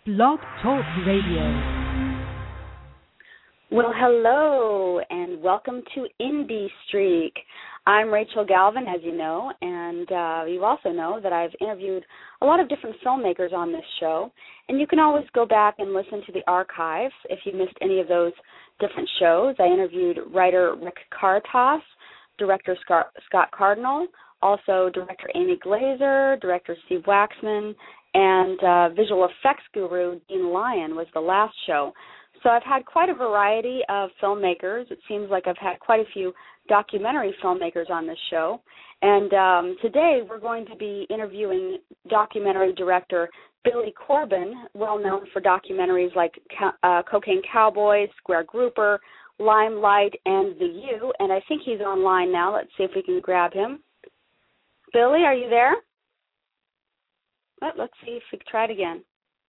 Blog Talk Radio. Well, hello, and welcome to Indie Streak. I'm Rachel Galvin, as you know, and you also know that I've interviewed a lot of different filmmakers on this show, and you can always go back and listen to the archives if you missed any of those different shows. I interviewed writer Rick Caritas, director Scott Cardinal, also director Amy Glazer, director Steve Waxman, and visual effects guru Dean Lyon was the last show. So I've had quite a variety of filmmakers. It seems like I've had quite a few documentary filmmakers on this show. And today we're going to be interviewing documentary director Billy Corben, well known for documentaries like Cocaine Cowboys, Square Grouper, Limelight, and The U. And I think he's online now. Let's see if we can grab him. Billy, are you there? Let's see if we can try it again.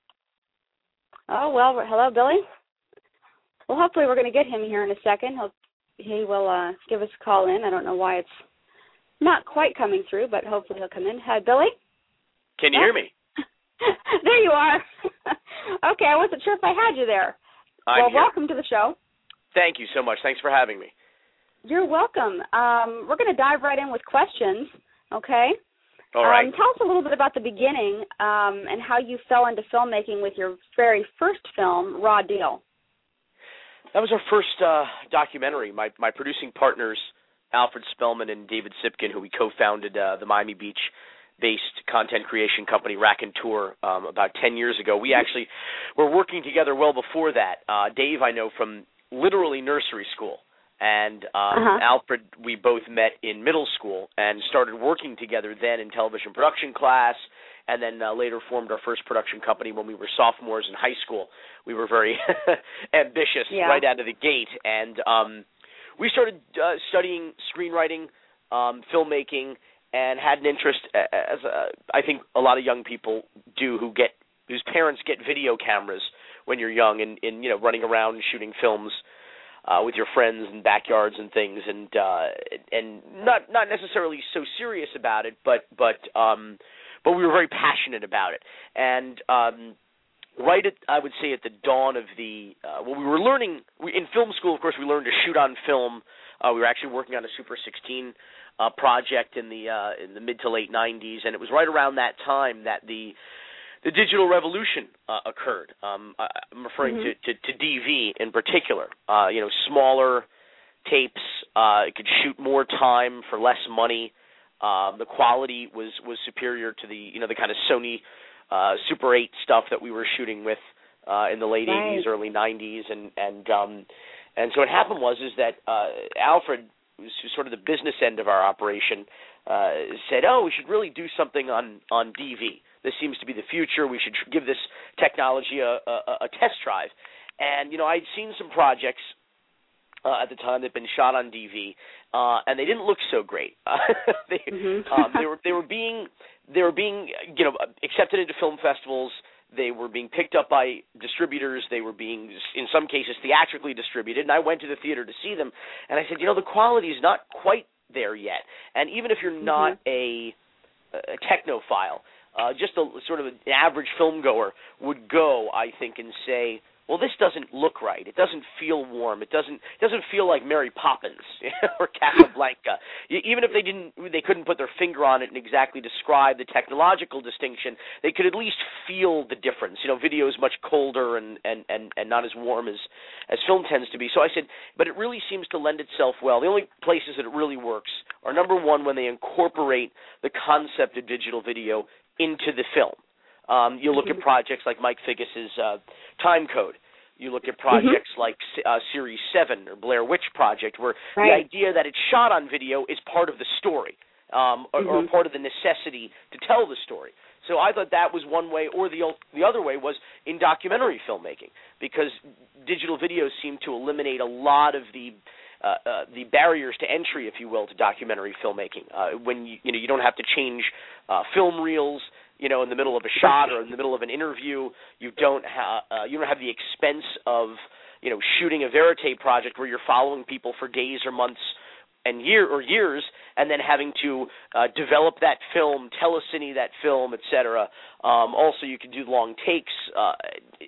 Oh, well, hello, Billy. Well, hopefully we're going to get him here in a second. He will give us a call in. I don't know why it's not quite coming through, but hopefully he'll come in. Hi, Billy. Can you hear me? There you are. Okay, I wasn't sure if I had you there. I'm here. Welcome to the show. Thank you so much. Thanks for having me. You're welcome. We're going to dive right in with questions, okay? All right. Tell us a little bit about the beginning and how you fell into filmmaking with your very first film, Raw Deal. That was our first documentary. My producing partners, Alfred Spellman and David Sipkin, who we co-founded the Miami Beach-based content creation company, Raconteur, about 10 years ago. We actually were working together well before that. Dave I know from literally nursery school. And Alfred, we both met in middle school and started working together then in television production class, and then later formed our first production company when we were sophomores in high school. We were very ambitious right out of the gate, and we started studying screenwriting, filmmaking, and had an interest, as I think a lot of young people do, whose parents get video cameras when you're young and running around and shooting films with your friends in backyards and things, and not necessarily so serious about it, but we were very passionate about it. And right at, I would say, at the dawn of the we were learning in film school. Of course, we learned to shoot on film. We were actually working on a Super 16 project in the mid to late 90s, and it was right around that time that the digital revolution occurred. I'm referring to DV in particular. Smaller tapes. It could shoot more time for less money. The quality was superior to the kind of Sony Super 8 stuff that we were shooting with in the late 80s, early 90s, and so what happened was that Alfred, who's sort of the business end of our operation, said, we should really do something on DV. This seems to be the future. We should give this technology a test drive. And, I'd seen some projects at the time that had been shot on DV, and they didn't look so great. They were being accepted into film festivals. They were being picked up by distributors. They were being, in some cases, theatrically distributed. And I went to the theater to see them, and I said, the quality is not quite there yet. And even if you're not a technophile, just a sort of an average film goer would go, I think, and say, well, this doesn't look right. It doesn't feel warm. It doesn't feel like Mary Poppins or Casablanca. Even if they couldn't put their finger on it and exactly describe the technological distinction, they could at least feel the difference. Video is much colder and not as warm as film tends to be. So I said, but it really seems to lend itself well. The only places that it really works are, number one, when they incorporate the concept of digital video into the film. You look at projects like Mike Figgis's Time Code. You look at projects like Series 7 or Blair Witch Project, where the idea that it's shot on video is part of the story or part of the necessity to tell the story. So I thought that was one way, or the other way was in documentary filmmaking, because digital videos seem to eliminate a lot of the barriers to entry, if you will, to documentary filmmaking. When you don't have to change film reels, in the middle of a shot or in the middle of an interview. You don't have the expense of shooting a verite project where you're following people for days or months and years, and then having to develop that film, telecine that film, etc. Also, you can do long takes.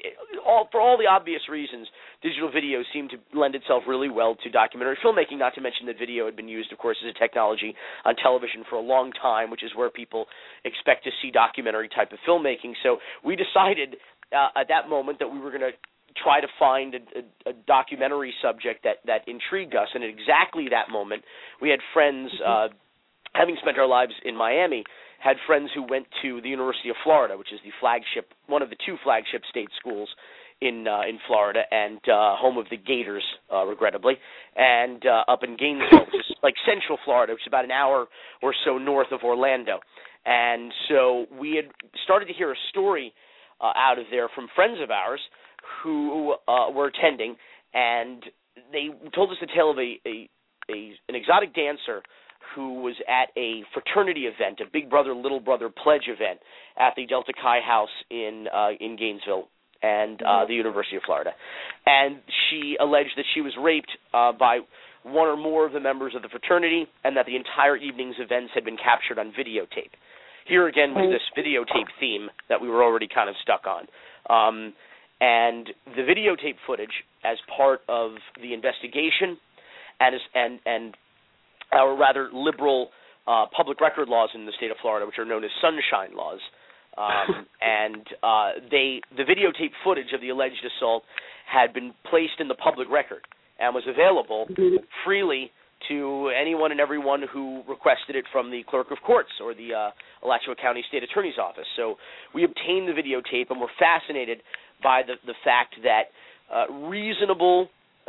for all the obvious reasons, digital video seemed to lend itself really well to documentary filmmaking, not to mention that video had been used, of course, as a technology on television for a long time, which is where people expect to see documentary type of filmmaking. So we decided at that moment that we were going to try to find a documentary subject that intrigued us. And at exactly that moment, we had friends, having spent our lives in Miami, had friends who went to the University of Florida, which is one of the two flagship state schools in Florida, and home of the Gators, regrettably, and up in Gainesville, which is like central Florida, which is about an hour or so north of Orlando. And so we had started to hear a story out of there from friends of ours who were attending, and they told us the tale of an exotic dancer who was at a fraternity event, a Big Brother, Little Brother pledge event at the Delta Chi House in Gainesville and the University of Florida. And she alleged that she was raped by one or more of the members of the fraternity, and that the entire evening's events had been captured on videotape. Here again was this videotape theme that we were already kind of stuck on. And the videotape footage, as part of the investigation and our rather liberal public record laws in the state of Florida, which are known as sunshine laws, the videotape footage of the alleged assault had been placed in the public record and was available freely to anyone and everyone who requested it from the clerk of courts or the Alachua County State Attorney's Office. So we obtained the videotape and were fascinated by the fact that reasonable,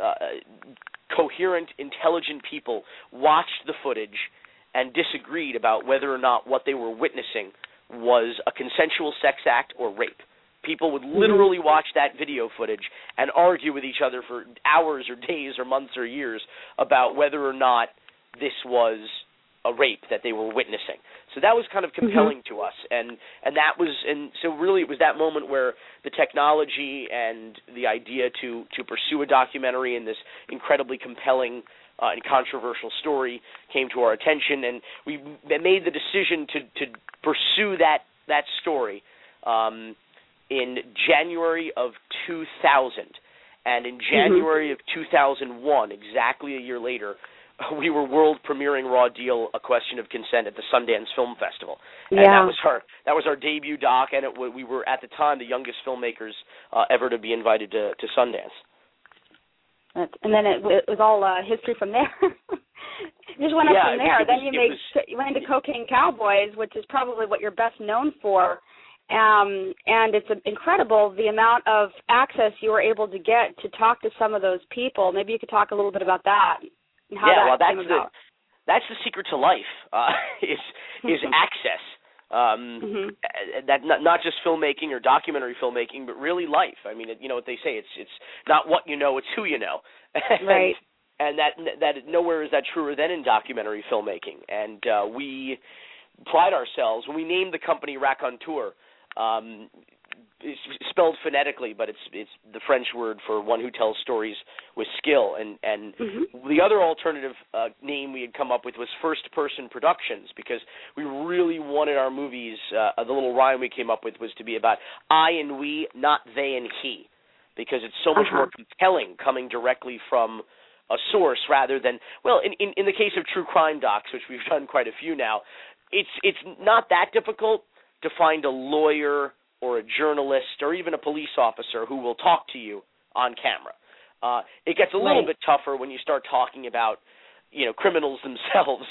coherent, intelligent people watched the footage and disagreed about whether or not what they were witnessing was a consensual sex act or rape. People would literally watch that video footage and argue with each other for hours or days or months or years about whether or not this was a rape that they were witnessing. So that was kind of compelling to us, and so really it was that moment where the technology and the idea to pursue a documentary in this incredibly compelling and controversial story came to our attention, and we made the decision to pursue that story in January of 2000. And in January of 2001, exactly a year later, we were world premiering Raw Deal: A Question of Consent at the Sundance Film Festival. And that was our debut doc, and we were at the time the youngest filmmakers ever to be invited to Sundance. And then it was all history from there. You just went up from there. Then you went into Cocaine Cowboys, which is probably what you're best known for. And it's incredible the amount of access you were able to get to talk to some of those people. Maybe you could talk a little bit about that and how that came about. That's the secret to life, is access. That not just filmmaking or documentary filmmaking, but really life. I mean, you know what they say, it's not what you know, it's who you know. Right. And that nowhere is that truer than in documentary filmmaking. And we pride ourselves, when we named the company Raconteur, it's spelled phonetically, but it's the French word for one who tells stories with skill. And the other alternative name we had come up with was First Person Productions, because we really wanted our movies, the little rhyme we came up with was to be about I and we, not they and he, because it's so much more compelling coming directly from a source rather than, well, in the case of true crime docs, which we've done quite a few now, it's not that difficult to find a lawyer or a journalist or even a police officer who will talk to you on camera. It gets a little bit tougher when you start talking about, criminals themselves,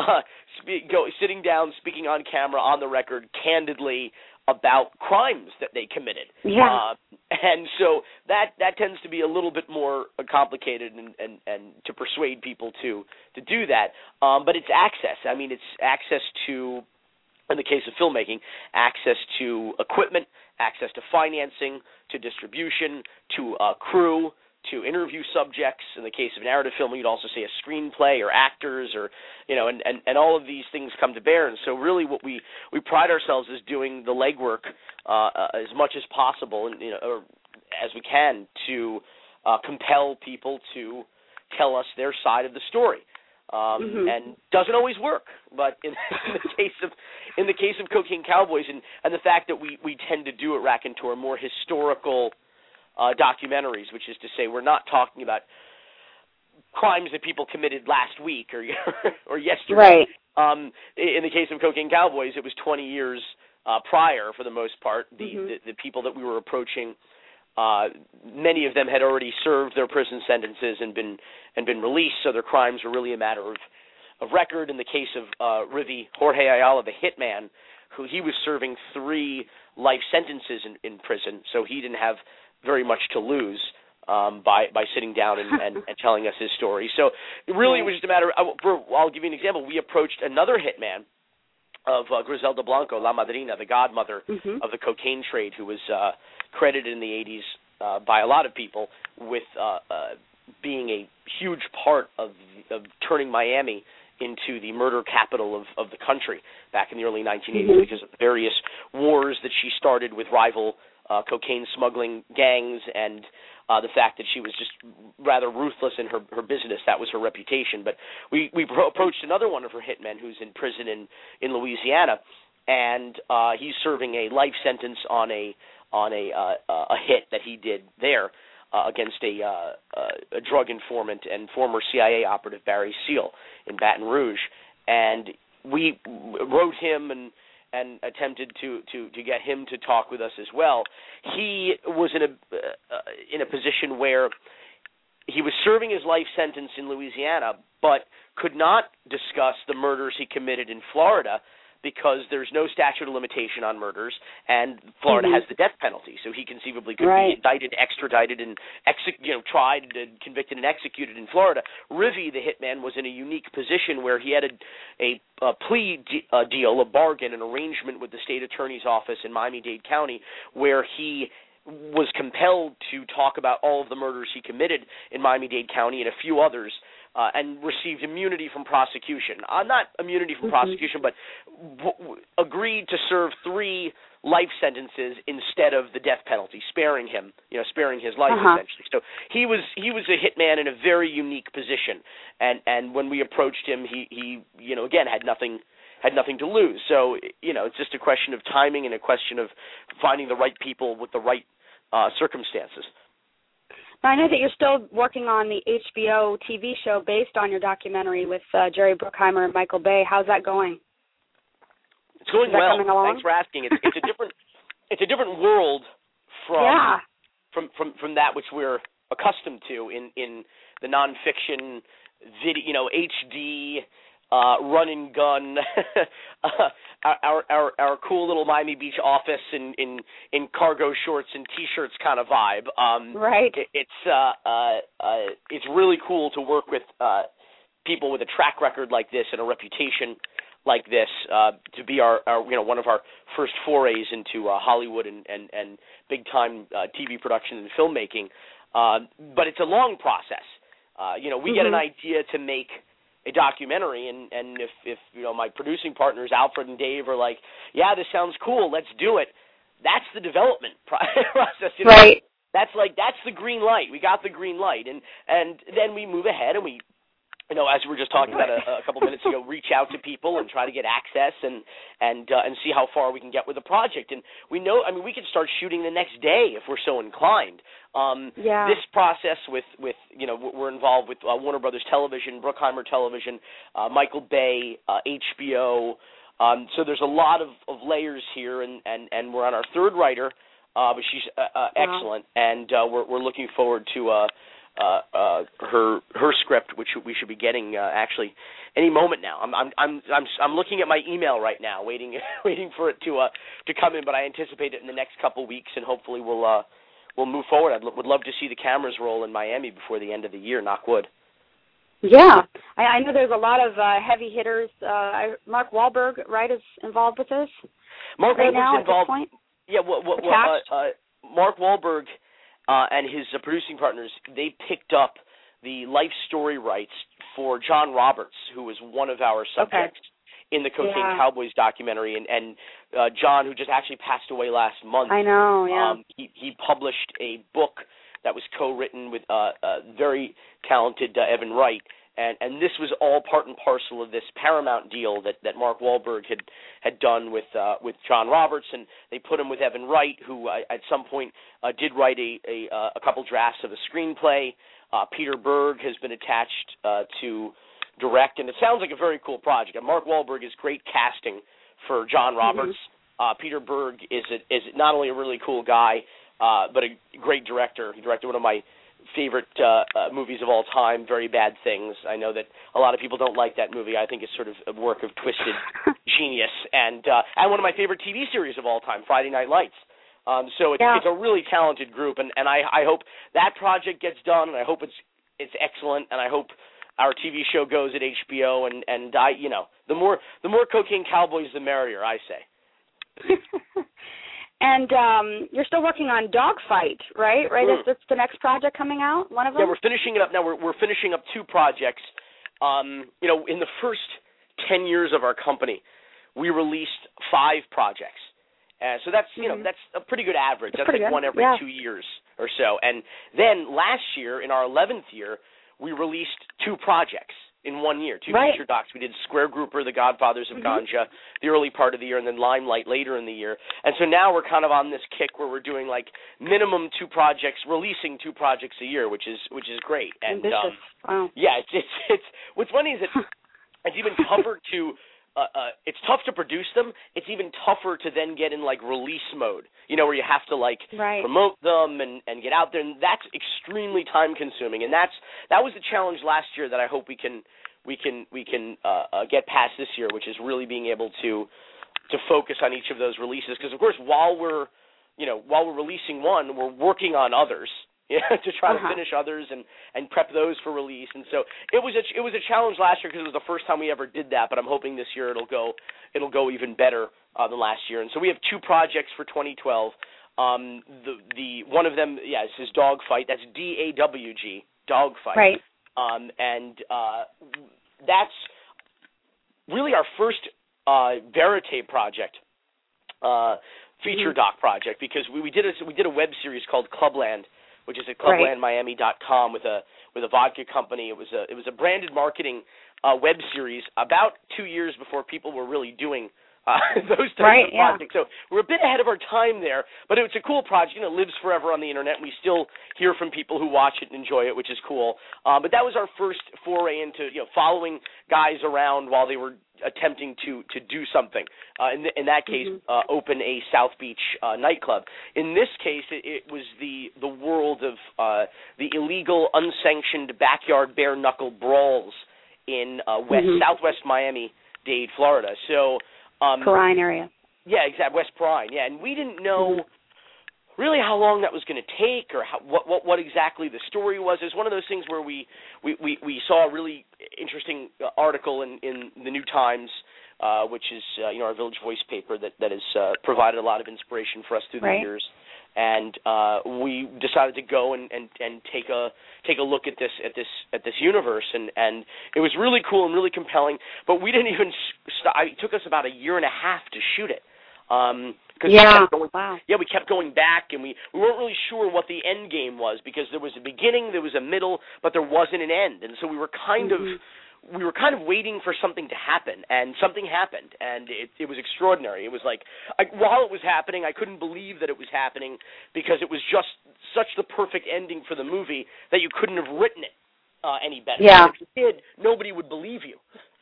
sitting down, speaking on camera, on the record, candidly about crimes that they committed. Yeah. And so that tends to be a little bit more complicated and to persuade people to do that. But it's access. I mean, it's access to, in the case of filmmaking, access to equipment, access to financing, to distribution, to crew, to interview subjects. In the case of narrative film, you'd also say a screenplay or actors, or and all of these things come to bear. And so really what we pride ourselves is doing the legwork as much as possible, and or as we can, to compel people to tell us their side of the story. And doesn't always work, but in the case of Cocaine Cowboys, and the fact that we tend to do at Raconteur more historical documentaries, which is to say we're not talking about crimes that people committed last week or yesterday. Right. In the case of Cocaine Cowboys, it was 20 years prior for the most part. The people that we were approaching, many of them had already served their prison sentences and been released, so their crimes were really a matter of record. In the case of Jorge Ayala, the hitman, who he was serving 3 life sentences in prison, so he didn't have very much to lose by sitting down and telling us his story. So it really was just a matter I'll give you an example. We approached another hitman of Griselda Blanco, La Madrina, the godmother of the cocaine trade, who was credited in the 80s by a lot of people with being a huge part of turning Miami into the murder capital of the country back in the early 1980s because of the various wars that she started with rival cocaine smuggling gangs and the fact that she was just rather ruthless in her business. That was her reputation. But we approached another one of her hitmen who's in prison in Louisiana, and he's serving a life sentence on a hit that he did there against a drug informant and former CIA operative Barry Seal in Baton Rouge. And we wrote him and attempted to get him to talk with us as well. He was in a position where he was serving his life sentence in Louisiana, but could not discuss the murders he committed in Florida because there's no statute of limitation on murders, and Florida has the death penalty, so he conceivably could be indicted, extradited, and tried, and convicted, and executed in Florida. Rivi, the hitman, was in a unique position where he had a plea deal, a bargain, an arrangement with the state attorney's office in Miami-Dade County, where he was compelled to talk about all of the murders he committed in Miami-Dade County and a few others, and received immunity from prosecution. Not immunity from prosecution, but agreed to serve 3 life sentences instead of the death penalty, sparing him, sparing his life essentially. So he was a hitman in a very unique position, and when we approached him, he again had nothing to lose. So it's just a question of timing and a question of finding the right people with the right circumstances. I know that you're still working on the HBO TV show based on your documentary with Jerry Bruckheimer and Michael Bay. How's that going? It's going well. Thanks for asking. It's a different world from that which we're accustomed to in the nonfiction video, HD. Run and gun, our cool little Miami Beach office in cargo shorts and T-shirts kind of vibe. Right. It's really cool to work with people with a track record like this and a reputation like this to be our one of our first forays into Hollywood and big time TV production and filmmaking. But it's a long process. We get an idea to make a documentary, and if my producing partners Alfred and Dave are like, yeah, this sounds cool, let's do it. That's the development process. Right. That's the green light. We got the green light, and then we move ahead and we, as we were just talking about a couple minutes ago, reach out to people and try to get access and see how far we can get with the project. And we we can start shooting the next day if we're so inclined. This process with we're involved with Warner Brothers Television, Bruckheimer Television, Michael Bay, HBO. So there's a lot of layers here, and we're on our 3rd writer, but she's excellent, and we're looking forward to her script, which we should be getting actually any moment now. I'm looking at my email right now, waiting for it to come in, but I anticipate it in the next couple weeks, and hopefully we'll move forward. Would love to see the cameras roll in Miami before the end of the year, knock wood. Yeah, I know there's a lot of heavy hitters. Mark Wahlberg, right, is involved with this? Mark right Wahlberg's now involved. At this point? Yeah, Mark Wahlberg and his producing partners, they picked up the life story rights for John Roberts, who was one of our subjects in the Cocaine Cowboys documentary, and John, who just actually passed away last month. I know, yeah. He published a book that was co-written with very talented Evan Wright, And this was all part and parcel of this Paramount deal that Mark Wahlberg had done with John Roberts, and they put him with Evan Wright, who at some point did write a couple drafts of a screenplay. Peter Berg has been attached to direct, and it sounds like a very cool project. And Mark Wahlberg is great casting for John Roberts. Peter Berg is not only a really cool guy, but a great director. He directed one of my favorite movies of all time, Very Bad Things. I know that a lot of people don't like that movie. I think it's sort of a work of twisted genius. And one of my favorite TV series of all time, Friday Night Lights. So it's a really talented group, and I hope that project gets done, and I hope it's excellent, and I hope our TV show goes at HBO, and I, the more cocaine cowboys, the merrier, I say. And you're still working on Dogfight, right? Right, that's the next project coming out. One of them. Yeah, we're finishing it up now. We're finishing up 2 projects. In the first 10 years of our company, we released 5 projects. So that's that's a pretty good average. That's like one every 2 years or so. And then last year, in our 11th year, we released 2 projects in 1 year, 2 feature docs. We did Square Grouper, The Godfathers of Ganja, the early part of the year, and then Limelight later in the year. And so now we're kind of on this kick where we're doing like minimum 2 projects, releasing 2 projects a year, which is great. And wow. Yeah, it's what's funny is that it's even tougher to. It's tough to produce them. It's even tougher to then get in like release mode, where you have to like promote them and get out there, and that's extremely time consuming. And that was the challenge last year that I hope we can get past this year, which is really being able to focus on each of those releases. Because of course, while we're releasing one, we're working on others. To try to finish others and prep those for release. And so it was a challenge last year because it was the first time we ever did that, but I'm hoping this year it'll go even better than last year. And so we have 2 projects for 2012. The one of them, it says Dogfight. That's DAWG, Dogfight. Right. And that's really our first verite project, feature doc project, because we did a web series called Clubland, which is at clublandmiami.com with a vodka company. It was a branded marketing web series about 2 years before people were really doing those types of projects. So we're a bit ahead of our time there, but it's a cool project. It lives forever on the internet, and we still hear from people who watch it and enjoy it, which is cool. But that was our first foray into following guys around while they were attempting to do something. In that case, open a South Beach nightclub. In this case, it was the world of the illegal, unsanctioned backyard bare-knuckle brawls in Southwest Miami-Dade, Florida. So Perrine area. Yeah, exactly, West Perrine. Yeah, and we didn't know really how long that was going to take or what exactly the story was. It was one of those things where we saw a really interesting article in the New Times, which is our Village Voice paper that has provided a lot of inspiration for us through the years. And we decided to go and take a look at this universe, and it was really cool and really compelling. But we didn't even it took us about a year and a half to shoot it. We kept going back, and we weren't really sure what the end game was, because there was a beginning, there was a middle, but there wasn't an end. And so we were kind of waiting for something to happen, and something happened, and it was extraordinary. It was like, while it was happening, I couldn't believe that it was happening, because it was just such the perfect ending for the movie that you couldn't have written it any better. Yeah. If you did, nobody would believe you.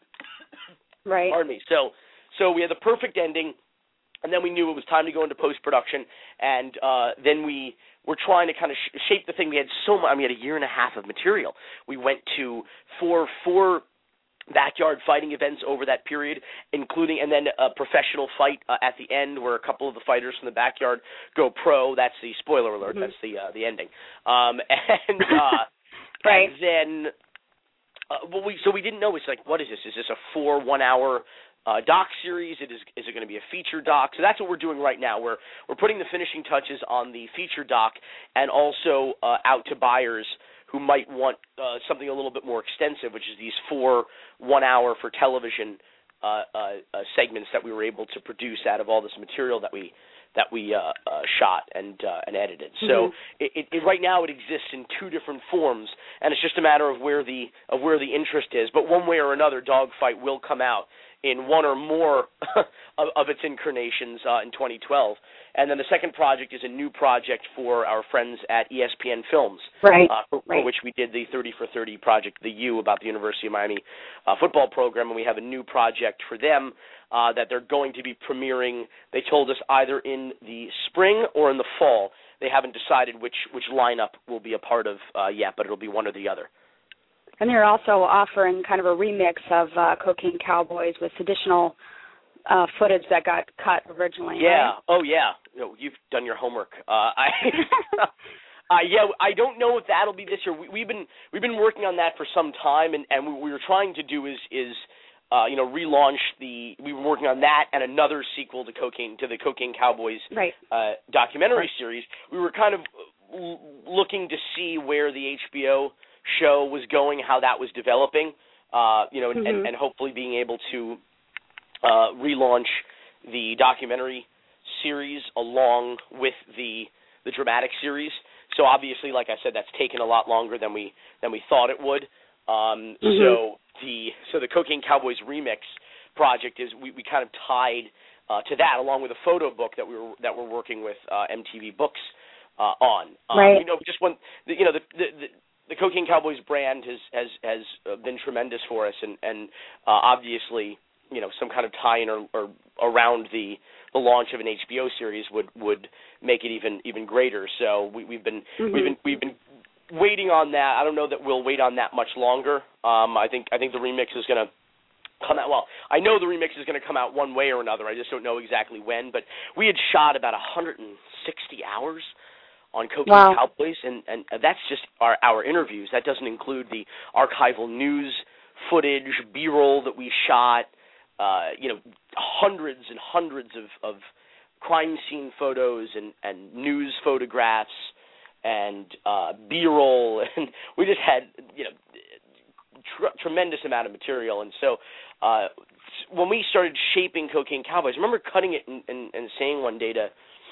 Right. Pardon me. So we had the perfect ending, and then we knew it was time to go into post-production, and then we were trying to kind of shape the thing. We had we had a year and a half of material. We went to four backyard fighting events over that period, and then a professional fight at the end where a couple of the fighters from the backyard go pro. That's the spoiler alert. That's the ending. And then we didn't know. It's like, what is this? Is this a 1-hour doc series? Is it going to be a feature doc? So that's what we're doing right now. We're putting the finishing touches on the feature doc, and also out to buyers who might want something a little bit more extensive, which is these 4 1-hour for television segments that we were able to produce out of all this material that we shot and edited. So it right now it exists in two different forms, and it's just a matter of where the interest is. But one way or another, Dogfight will come out in one or more of its incarnations in 2012. And then the second project is a new project for our friends at ESPN Films, for which we did the 30 for 30 project, the U, about the University of Miami football program, and we have a new project for them that they're going to be premiering. They told us either in the spring or in the fall. They haven't decided which lineup will be a part of yet, but it'll be one or the other. And they're also offering kind of a remix of Cocaine Cowboys with additional footage that got cut originally. Yeah. Right? Oh, yeah. No, you've done your homework. I don't know if that'll be this year. We've been working on that for some time, and what we were trying to do is relaunch we were working on that and another sequel to the Cocaine Cowboys documentary series. We were kind of looking to see where the HBO show was going, how that was developing, and hopefully being able to relaunch the documentary series along with the dramatic series. So obviously, like I said, that's taken a lot longer than we thought it would. So the Cocaine Cowboys remix project is we kind of tied to that, along with a photo book that we're working with MTV Books on. Just when the Cocaine Cowboys brand has been tremendous for us, and obviously, some kind of tie-in or around the launch of an HBO series would make it even greater. So we've been waiting on that. I don't know that we'll wait on that much longer. I think the remix is going to come out. Well, I know the remix is going to come out one way or another. I just don't know exactly when. But we had shot about 160 hours on Cocaine Cowboys, and that's just our interviews. That doesn't include the archival news footage, B-roll that we shot, hundreds and hundreds of crime scene photos and news photographs and B-roll, and we just had tremendous amount of material. And so when we started shaping Cocaine Cowboys, I remember cutting it and saying one day to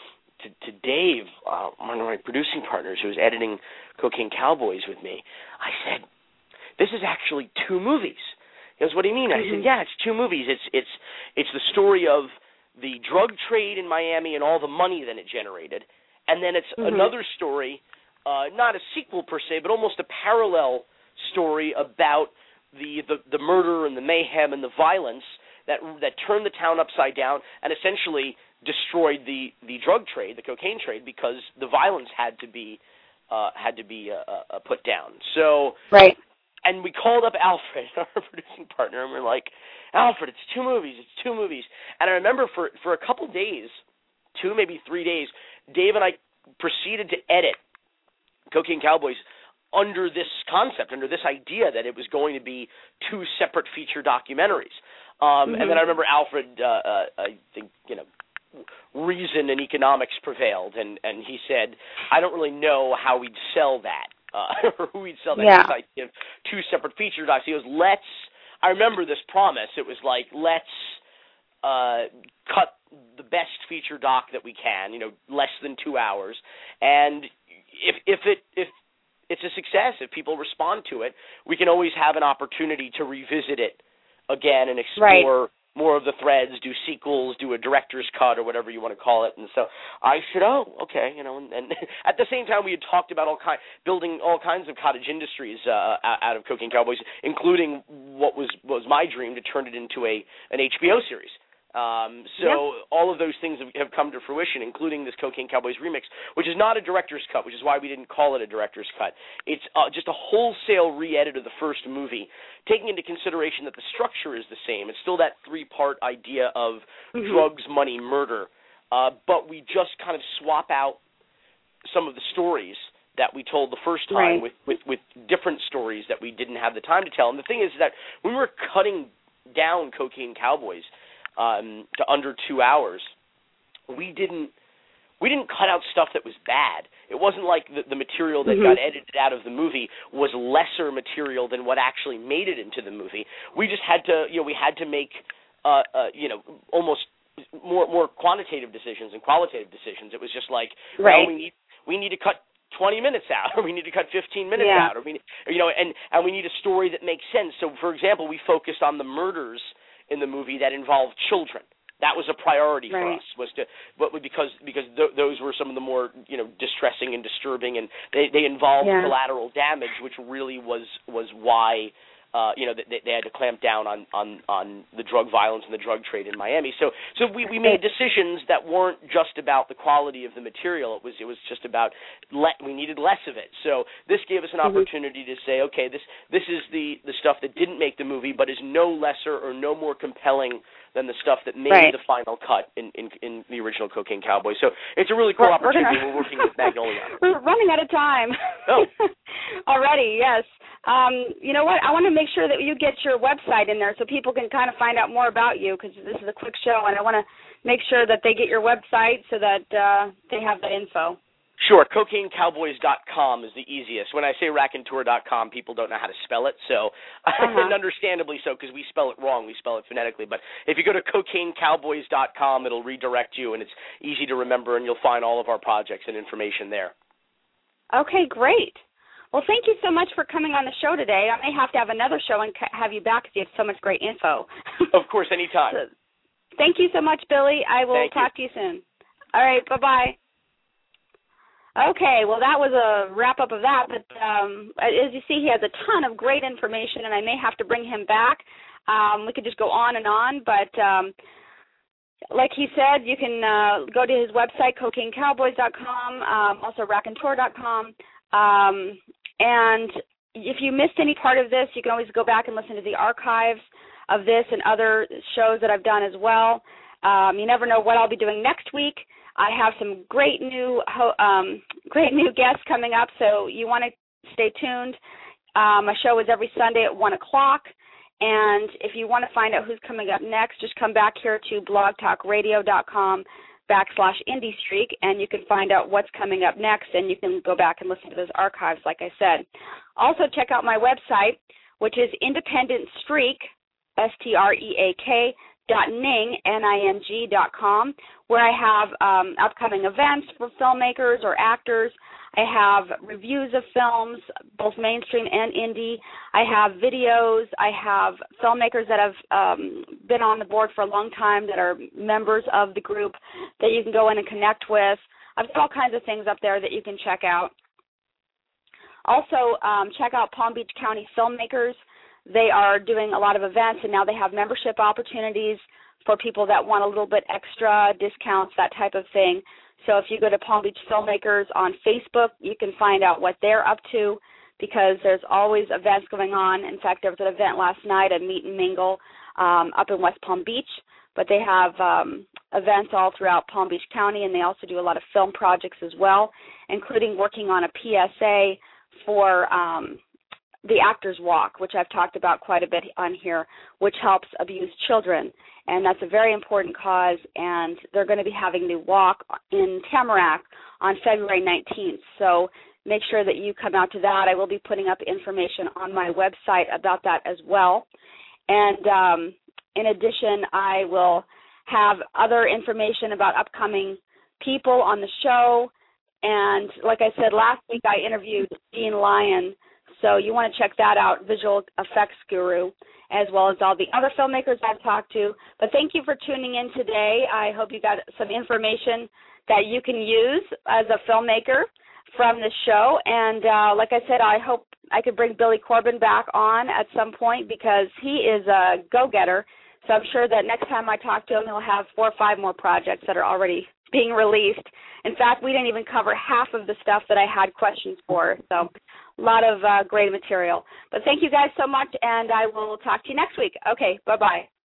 Dave, one of my producing partners who was editing Cocaine Cowboys with me, I said, "This is actually two movies." He goes, "What do you mean?" I said, "Yeah, it's two movies. It's the story of the drug trade in Miami and all the money that it generated, and then it's another story, not a sequel per se, but almost a parallel story about the murder and the mayhem and the violence that turned the town upside down and essentially destroyed the drug trade, the cocaine trade, because the violence had to be put down." So and we called up Alfred, our producing partner, and we're like, "Alfred, it's two movies. And I remember for a couple days, 2, maybe 3 days, Dave and I proceeded to edit Cocaine Cowboys under this concept, under this idea that it was going to be two separate feature documentaries. And then I remember Alfred, I think, reason and economics prevailed, and he said, "I don't really know how we'd sell that, or who we'd sell that idea of two separate feature docs." He goes, I remember this promise. It was like, let's cut the best feature doc that we can, less than 2 hours, and if it's a success, if people respond to it, we can always have an opportunity to revisit it again and explore more of the threads, do sequels, do a director's cut or whatever you want to call it. And so I said, okay, and at the same time we had talked about building all kinds of cottage industries out of Cocaine Cowboys, including what was my dream to turn it into an HBO series. All of those things have come to fruition, including this Cocaine Cowboys remix, which is not a director's cut, which is why we didn't call it a director's cut. It's just a wholesale re-edit of the first movie, taking into consideration that the structure is the same. It's still that 3-part idea of drugs, money, murder, but we just kind of swap out some of the stories that we told the first time with different stories that we didn't have the time to tell. And the thing is that when we were cutting down Cocaine Cowboys to under 2 hours, we didn't cut out stuff that was bad. It wasn't like the material that got edited out of the movie was lesser material than what actually made it into the movie. We just had to, we had to make, almost more quantitative decisions and qualitative decisions. It was just like, right. well, we need to cut 20 minutes out, or we need to cut 15 minutes out, or and we need a story that makes sense. So, for example, we focused on the murders in the movie that involved children. That was a priority for us, because those were some of the more distressing and disturbing, and they involved collateral damage, which really was why. They had to clamp down on the drug violence and the drug trade in Miami. So we made decisions that weren't just about the quality of the material. It was just about we needed less of it. So this gave us an opportunity to say, okay, this is the stuff that didn't make the movie, but is no lesser or no more compelling than the stuff that made the final cut in the original Cocaine Cowboy. So it's a really cool opportunity. We're working with Magnolia. We're running out of time. Oh. Already, yes. You know what? I want to make sure that you get your website in there so people can kind of find out more about you, because this is a quick show, and I want to make sure that they get your website so that they have that info. Sure. CocaineCowboys.com is the easiest. When I say raconteur.com, people don't know how to spell it, so and understandably so, because we spell it wrong. We spell it phonetically. But if you go to CocaineCowboys.com, it'll redirect you, and it's easy to remember, and you'll find all of our projects and information there. Okay, great. Well, thank you so much for coming on the show today. I may have to have another show and have you back because you have so much great info. Of course, anytime. So, thank you so much, Billy. I will talk to you soon. All right, bye-bye. Okay, well, that was a wrap-up of that. But as you see, he has a ton of great information, and I may have to bring him back. We could just go on and on, but like he said, you can go to his website, CocaineCowboys.com, also raconteur.com. And if you missed any part of this, you can always go back and listen to the archives of this and other shows that I've done as well. You never know what I'll be doing next week. I have some great new guests coming up, so you want to stay tuned. My show is every Sunday at 1 o'clock, and if you want to find out who's coming up next, just come back here to blogtalkradio.com/IndieStreak, and you can find out what's coming up next, and you can go back and listen to those archives, like I said. Also, check out my website, which is independentstreak, STREAK.ning.com, where I have upcoming events for filmmakers or actors. I have reviews of films, both mainstream and indie. I have videos. I have filmmakers that have been on the board for a long time that are members of the group that you can go in and connect with. I've got all kinds of things up there that you can check out. Also, check out Palm Beach County Filmmakers. They are doing a lot of events, and now they have membership opportunities for people that want a little bit extra discounts, that type of thing. So if you go to Palm Beach Filmmakers on Facebook, you can find out what they're up to, because there's always events going on. In fact, there was an event last night, a meet and mingle up in West Palm Beach, but they have events all throughout Palm Beach County, and they also do a lot of film projects as well, including working on a PSA for the Actors Walk, which I've talked about quite a bit on here, which helps abused children. And that's a very important cause, and they're going to be having the walk in Tamarack on February 19th. So make sure that you come out to that. I will be putting up information on my website about that as well. And in addition, I will have other information about upcoming people on the show. And like I said, last week I interviewed Dean Lyon, so you want to check that out, visual effects guru, as well as all the other filmmakers I've talked to. But thank you for tuning in today. I hope you got some information that you can use as a filmmaker from this show. And like I said, I hope I could bring Billy Corbin back on at some point, because he is a go-getter. So I'm sure that next time I talk to him, he'll have 4 or 5 more projects that are already being released. In fact, we didn't even cover half of the stuff that I had questions for. So a lot of great material. But thank you guys so much, and I will talk to you next week. Okay, bye-bye.